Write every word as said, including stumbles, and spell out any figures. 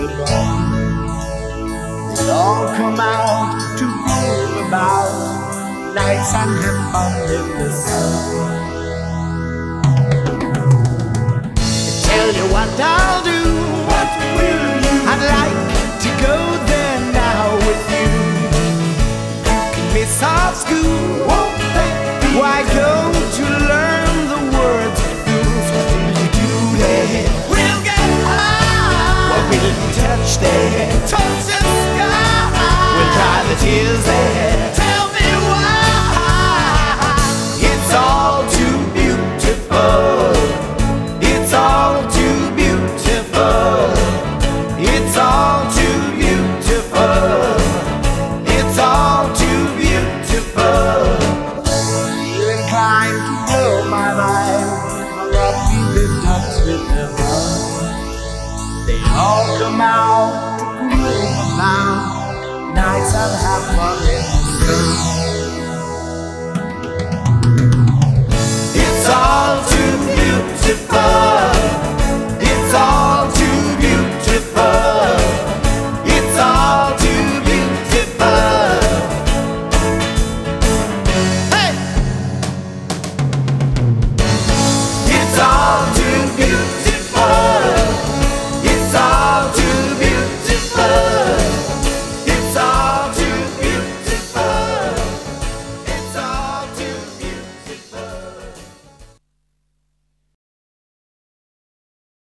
belong. They all come out to groove about nights and have fun in the sun. Tell you what I'll do. What will you? I'd like to go there now with you. You can miss our school. Won't that be? Why go to learn the words of fools? What will you do there? We'll get high. What will you touch there? Touch the sky. We'll dry the tears there. Tell me why. It's all too beautiful. It's all too beautiful. It's all too beautiful. It's all too beautiful. Feel inclined to blow my mind. My love feel in touch with them all. They all come out to groove about nights and have fun in